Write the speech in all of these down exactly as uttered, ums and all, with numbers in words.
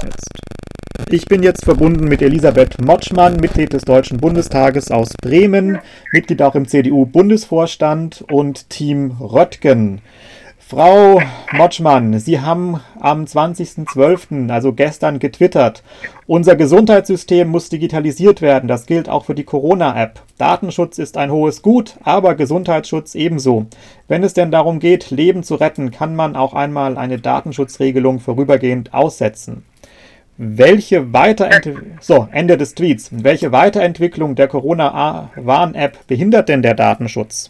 einschätzt. Ich bin jetzt verbunden mit Elisabeth Motschmann, Mitglied des Deutschen Bundestages aus Bremen, Mitglied auch im C D U-Bundesvorstand und Team Röttgen. Frau Motschmann, Sie haben am zwanzigsten zwölften, also gestern, getwittert: Unser Gesundheitssystem muss digitalisiert werden. Das gilt auch für die Corona-App. Datenschutz ist ein hohes Gut, aber Gesundheitsschutz ebenso. Wenn es denn darum geht, Leben zu retten, kann man auch einmal eine Datenschutzregelung vorübergehend aussetzen. Welche Weiterentwicklung, so, Ende des Tweets. Welche Weiterentwicklung der Corona-Warn-App behindert denn der Datenschutz?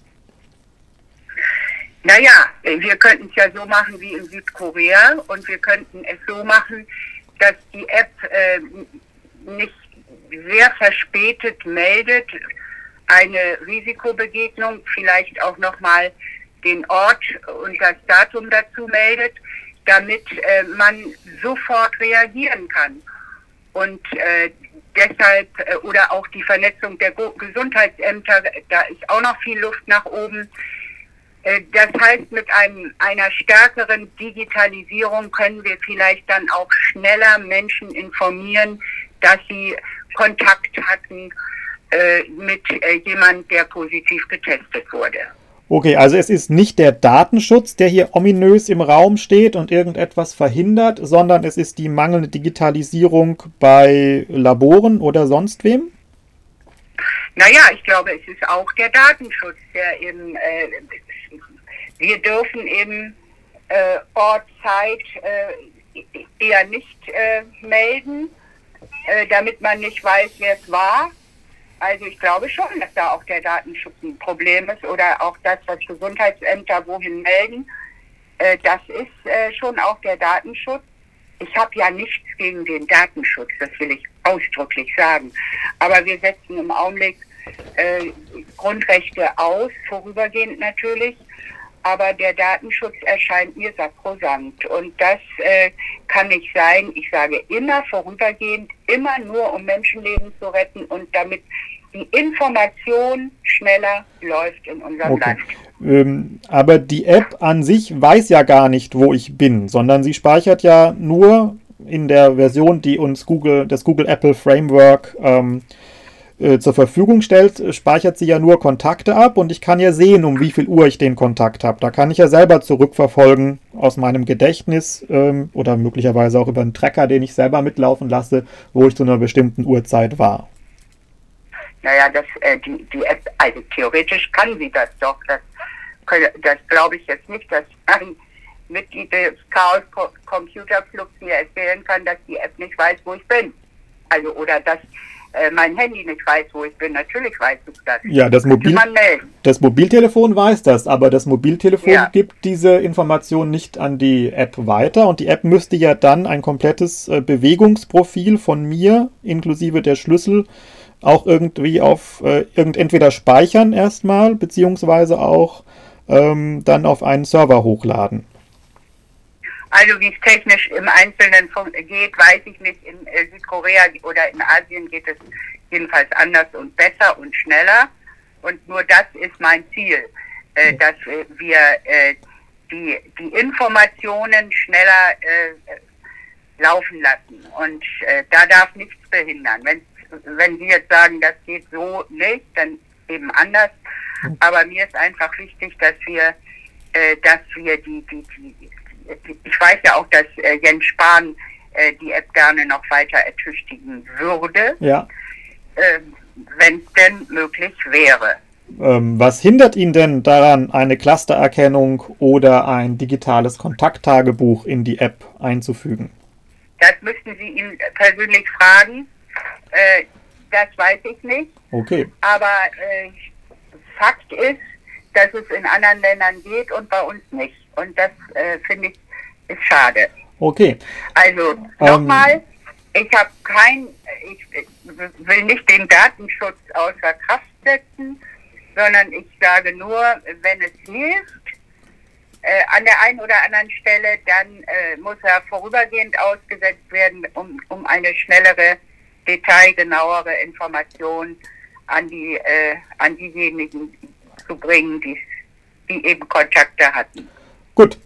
Naja, wir könnten es ja so machen wie in Südkorea und wir könnten es so machen, dass die App äh, nicht sehr verspätet meldet, eine Risikobegegnung, vielleicht auch nochmal den Ort und das Datum dazu meldet, damit äh, man sofort reagieren kann. Und äh, deshalb, äh, oder auch die Vernetzung der Go- Gesundheitsämter, da ist auch noch viel Luft nach oben. Äh, das heißt, mit einem, einer stärkeren Digitalisierung können wir vielleicht dann auch schneller Menschen informieren, dass sie Kontakt hatten äh, mit äh, jemandem, der positiv getestet wurde. Okay, also es ist nicht der Datenschutz, der hier ominös im Raum steht und irgendetwas verhindert, sondern es ist die mangelnde Digitalisierung bei Laboren oder sonst wem? Naja, ich glaube, es ist auch der Datenschutz, der eben, äh, wir dürfen eben äh, Ort, Zeit äh, eher nicht äh, melden, äh, damit man nicht weiß, wer es war. Also ich glaube schon, dass da auch der Datenschutz ein Problem ist oder auch das, was Gesundheitsämter wohin melden. Äh, das ist äh, schon auch der Datenschutz. Ich habe ja nichts gegen den Datenschutz, das will ich ausdrücklich sagen. Aber wir setzen im Augenblick äh, Grundrechte aus, vorübergehend natürlich. Aber der Datenschutz erscheint mir sakrosankt. Und das äh, kann nicht sein. Ich sage immer vorübergehend, immer nur um Menschenleben zu retten und damit die Information schneller läuft in unserem Okay. Land. Ähm, aber die App an sich weiß ja gar nicht, wo ich bin, sondern sie speichert ja nur in der Version, die uns Google, das Google Apple Framework ähm, äh, zur Verfügung stellt, speichert sie ja nur Kontakte ab und ich kann ja sehen, um wie viel Uhr ich den Kontakt habe. Da kann ich ja selber zurückverfolgen aus meinem Gedächtnis ähm, oder möglicherweise auch über einen Tracker, den ich selber mitlaufen lasse, wo ich zu einer bestimmten Uhrzeit war. Naja, das, äh, die, die App, also theoretisch kann sie das doch. Das, das glaube ich jetzt nicht, dass ein Mitglied des Chaos Computer Clubs mir erzählen kann, dass die App nicht weiß, wo ich bin. Also, oder dass äh, mein Handy nicht weiß, wo ich bin. Natürlich weiß es das. Ja, das, Mobil das Mobiltelefon weiß das, aber das Mobiltelefon ja. gibt diese Information nicht an die App weiter und die App müsste ja dann ein komplettes äh, Bewegungsprofil von mir, inklusive der Schlüssel, auch irgendwie auf äh, irgend entweder speichern erstmal, beziehungsweise auch ähm, dann auf einen Server hochladen. Also wie es technisch im Einzelnen geht, weiß ich nicht. In äh, Südkorea oder in Asien geht es jedenfalls anders und besser und schneller. Und nur das ist mein Ziel, äh, dass äh, wir äh, die, die Informationen schneller äh, laufen lassen. Und äh, da darf nichts behindern. Wenn Wenn Sie jetzt sagen, das geht so nicht, dann eben anders. Aber mir ist einfach wichtig, dass wir, äh, dass wir die, die, die, die, ich weiß ja auch, dass äh, Jens Spahn äh, die App gerne noch weiter ertüchtigen würde, ja. äh, wenn es denn möglich wäre. Ähm, was hindert ihn denn daran, eine Clustererkennung oder ein digitales Kontakttagebuch in die App einzufügen? Das müssten Sie ihn persönlich fragen. Äh, das weiß ich nicht. Okay. Aber äh, Fakt ist, dass es in anderen Ländern geht und bei uns nicht. Und das äh, finde ich ist schade. Okay. Also nochmal, ähm, ich habe kein, ich will nicht den Datenschutz außer Kraft setzen, sondern ich sage nur, wenn es hilft, äh, an der einen oder anderen Stelle, dann äh, muss er vorübergehend ausgesetzt werden, um, um eine schnellere, detailgenauere Information an die äh, an diejenigen zu bringen, die, die eben Kontakte hatten. Gut.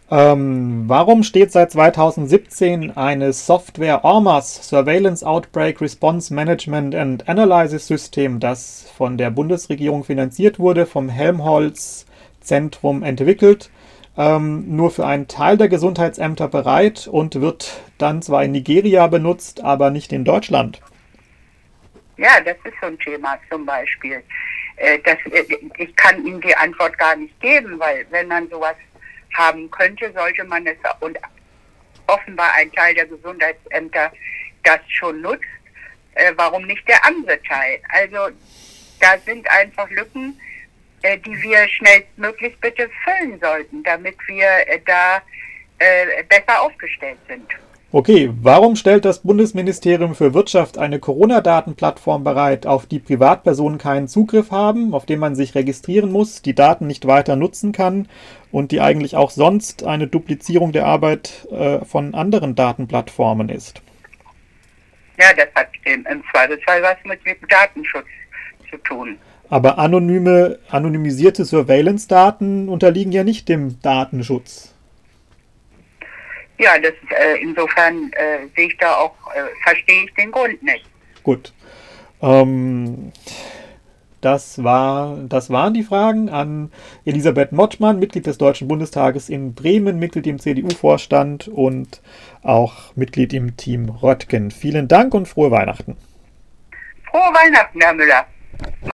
Ähm, warum steht seit zweitausendsiebzehn eine Software O R M A S, Surveillance Outbreak Response Management and Analysis System, das von der Bundesregierung finanziert wurde, vom Helmholtz-Zentrum entwickelt, ähm, nur für einen Teil der Gesundheitsämter bereit und wird dann zwar in Nigeria benutzt, aber nicht in Deutschland? Ja, das ist so ein Thema zum Beispiel. Äh, das, äh, ich kann Ihnen die Antwort gar nicht geben, weil wenn man sowas haben könnte, sollte man es, und offenbar ein Teil der Gesundheitsämter das schon nutzt, äh, warum nicht der andere Teil? Also da sind einfach Lücken, äh, die wir schnellstmöglich bitte füllen sollten, damit wir äh, da äh, besser aufgestellt sind. Okay, warum stellt das Bundesministerium für Wirtschaft eine Corona-Datenplattform bereit, auf die Privatpersonen keinen Zugriff haben, auf dem man sich registrieren muss, die Daten nicht weiter nutzen kann und die eigentlich auch sonst eine Duplizierung der Arbeit äh, von anderen Datenplattformen ist? Ja, das hat im, im Zweifelsfall was mit dem Datenschutz zu tun. Aber anonyme, anonymisierte Surveillance-Daten unterliegen ja nicht dem Datenschutz. Ja, das, äh, insofern äh, sehe ich da auch, äh, verstehe ich den Grund nicht. Gut. Ähm, das, war, das waren die Fragen an Elisabeth Motschmann, Mitglied des Deutschen Bundestages in Bremen, Mitglied im C D U-Vorstand und auch Mitglied im Team Röttgen. Vielen Dank und frohe Weihnachten. Frohe Weihnachten, Herr Müller.